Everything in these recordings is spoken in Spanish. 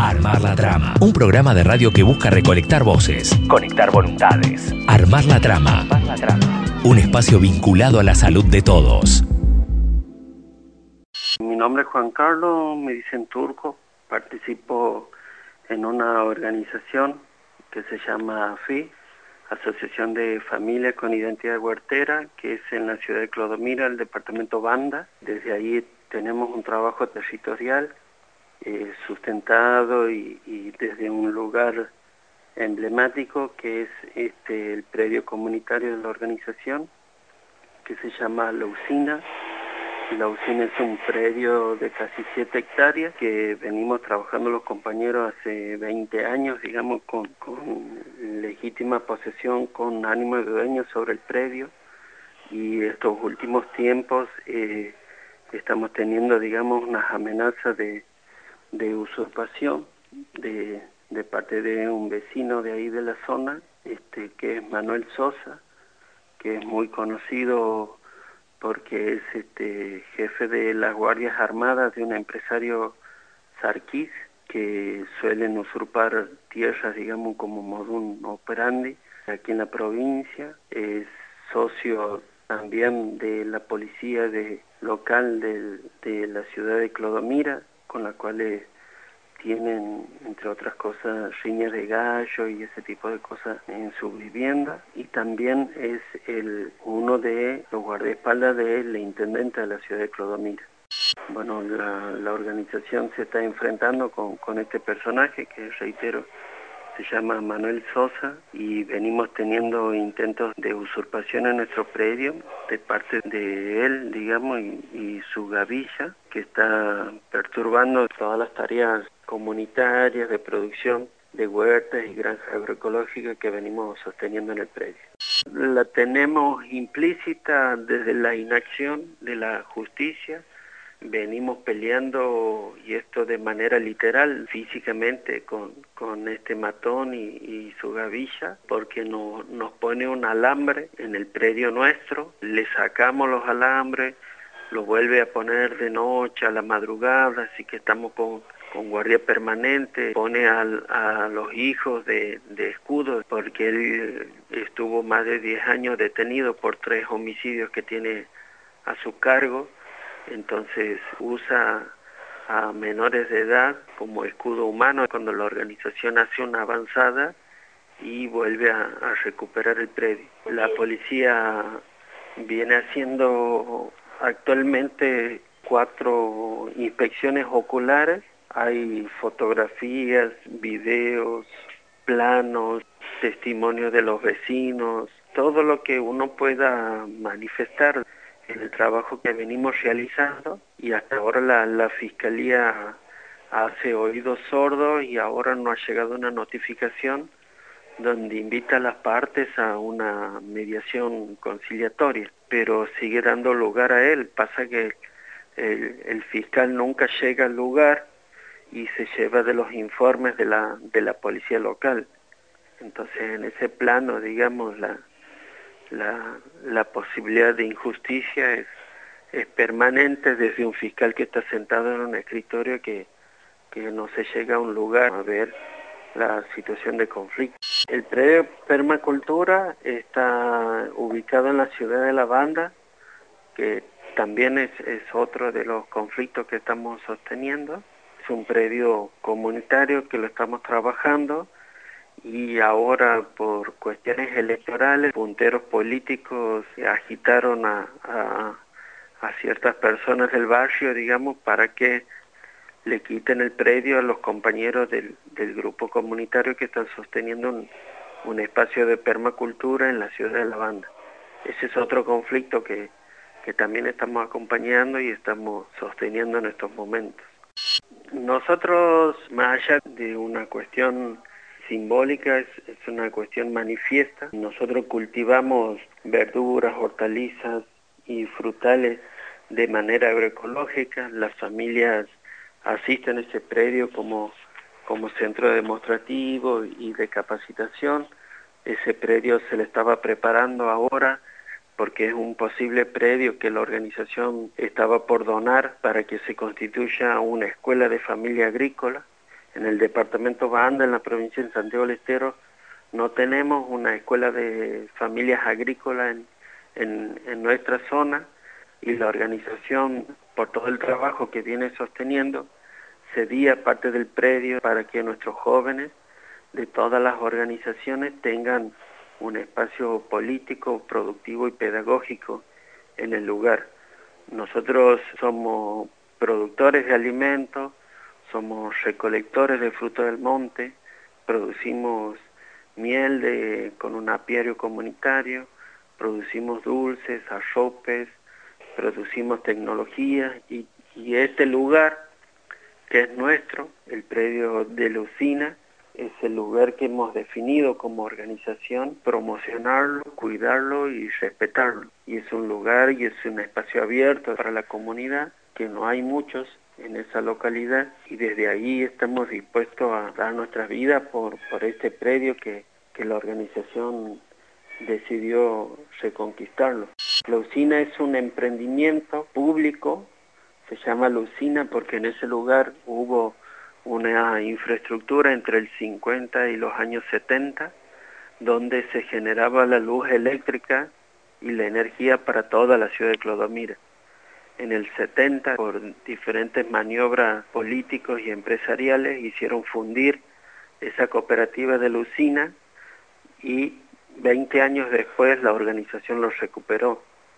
Armar la Trama, un programa de radio que busca recolectar voces, conectar voluntades. Armar la Trama, un espacio vinculado a la salud de todos. Mi nombre es Juan Carlos, me dicen Turco, participo en una organización que se llama AFI, Asociación de Familias con Identidad Huertera, que es en la ciudad de Clodomira, el departamento Banda. Desde ahí tenemos un trabajo territorial sustentado y desde un lugar emblemático que es el predio comunitario de la organización, que se llama La Usina. La Usina es un predio de casi 7 hectáreas que venimos trabajando los compañeros hace 20 años, digamos, con legítima posesión, con ánimo de dueño sobre el predio, y estos últimos tiempos estamos teniendo, digamos, unas amenazas de usurpación de parte de un vecino de ahí de la zona, que es Manuel Sosa, que es muy conocido porque es jefe de las Guardias Armadas de un empresario sarquís, que suelen usurpar tierras, digamos, como modus operandi aquí en la provincia. Es socio también de la policía local de la ciudad de Clodomira, con la cual tienen, entre otras cosas, riñas de gallo y ese tipo de cosas en su vivienda, y también es uno de los guardaespaldas del intendente de la ciudad de Clodomira. Bueno, la organización se está enfrentando con este personaje que, reitero, se llama Manuel Sosa, y venimos teniendo intentos de usurpación en nuestro predio de parte de él, digamos, y su gavilla, que está perturbando todas las tareas comunitarias de producción de huertas y granjas agroecológicas que venimos sosteniendo en el predio. La tenemos implícita desde la inacción de la justicia. Venimos peleando, y esto de manera literal, físicamente, con este matón y su gavilla, porque nos pone un alambre en el predio nuestro, le sacamos los alambres, lo vuelve a poner de noche, a la madrugada, así que estamos con guardia permanente, pone a los hijos de escudo, porque él estuvo más de 10 años detenido por 3 homicidios que tiene a su cargo. Entonces usa a menores de edad como escudo humano cuando la organización hace una avanzada y vuelve a recuperar el predio. La policía viene haciendo actualmente 4 inspecciones oculares. Hay fotografías, videos, planos, testimonios de los vecinos, todo lo que uno pueda manifestar en el trabajo que venimos realizando, y hasta ahora la Fiscalía hace oídos sordos, y ahora no ha llegado una notificación donde invita a las partes a una mediación conciliatoria, pero sigue dando lugar a él. Pasa que el fiscal nunca llega al lugar y se lleva de los informes de la policía local. Entonces, en ese plano, digamos, la posibilidad de injusticia es permanente desde un fiscal que está sentado en un escritorio que no se llega a un lugar a ver la situación de conflicto. El predio Permacultura está ubicado en la ciudad de La Banda, que también es otro de los conflictos que estamos sosteniendo. Es un predio comunitario que lo estamos trabajando, y ahora por cuestiones electorales, punteros políticos agitaron a ciertas personas del barrio, digamos, para que le quiten el predio a los compañeros del grupo comunitario que están sosteniendo un espacio de permacultura en la ciudad de La Banda. Ese es otro conflicto que también estamos acompañando y estamos sosteniendo en estos momentos. Nosotros, más allá de una cuestión simbólica, es una cuestión manifiesta. Nosotros cultivamos verduras, hortalizas y frutales de manera agroecológica. Las familias asisten a ese predio como centro demostrativo y de capacitación. Ese predio se le estaba preparando ahora porque es un posible predio que la organización estaba por donar para que se constituya una escuela de familia agrícola. En el departamento Banda, en la provincia de Santiago del Estero, no tenemos una escuela de familias agrícolas en nuestra zona, y la organización, por todo el trabajo que viene sosteniendo, cedía parte del predio para que nuestros jóvenes de todas las organizaciones tengan un espacio político, productivo y pedagógico en el lugar. Nosotros somos productores de alimentos, somos recolectores de frutos del monte, producimos miel con un apiario comunitario, producimos dulces, arropes, producimos tecnología, y este lugar que es nuestro, el predio de la usina, es el lugar que hemos definido como organización, promocionarlo, cuidarlo y respetarlo. Y es un lugar y es un espacio abierto para la comunidad, que no hay muchos en esa localidad, y desde ahí estamos dispuestos a dar nuestra vida por este predio que la organización decidió reconquistarlo. La usina es un emprendimiento público, se llama la usina porque en ese lugar hubo una infraestructura entre el 50 y los años 70, donde se generaba la luz eléctrica y la energía para toda la ciudad de Clodomira. En el 70, por diferentes maniobras políticos y empresariales, hicieron fundir esa cooperativa de la usina, y 20 años después la organización lo recuperó.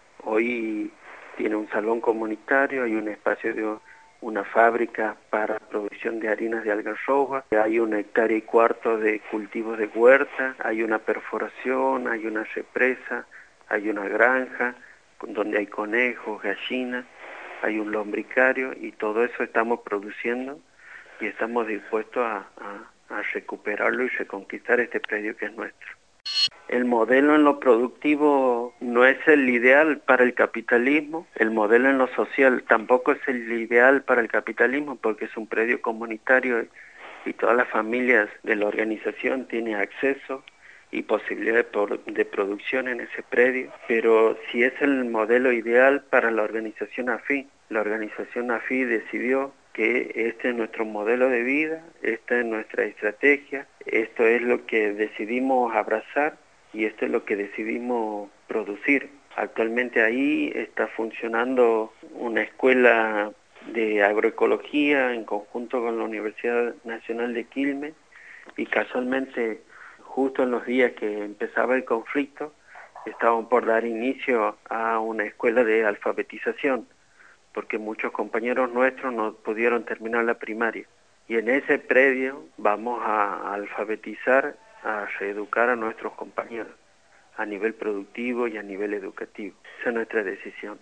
Hoy tiene un salón comunitario, hay un espacio de una fábrica para producción de harinas de algarroba, hay 1,25 hectáreas de cultivos de huerta, hay una perforación, hay una represa, hay una granja donde hay conejos, gallinas, hay un lombricario, y todo eso estamos produciendo y estamos dispuestos a recuperarlo y reconquistar este predio que es nuestro. El modelo en lo productivo no es el ideal para el capitalismo, el modelo en lo social tampoco es el ideal para el capitalismo, porque es un predio comunitario y todas las familias de la organización tienen acceso y posibilidad de producción en ese predio, pero sí es el modelo ideal para la organización AFI. La organización AFI decidió que este es nuestro modelo de vida, esta es nuestra estrategia, esto es lo que decidimos abrazar y esto es lo que decidimos producir. Actualmente ahí está funcionando una escuela de agroecología en conjunto con la Universidad Nacional de Quilmes, y casualmente justo en los días que empezaba el conflicto estaban por dar inicio a una escuela de alfabetización, porque muchos compañeros nuestros no pudieron terminar la primaria. Y en ese predio vamos a alfabetizar, a reeducar a nuestros compañeros a nivel productivo y a nivel educativo. Esa es nuestra decisión.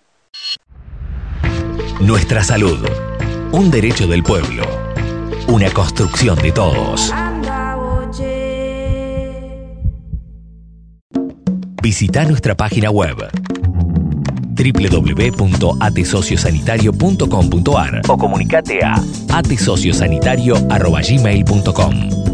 Nuestra salud, un derecho del pueblo, una construcción de todos. Visita nuestra página web www.atesociosanitario.com.ar o comunicate a atesociosanitario@gmail.com.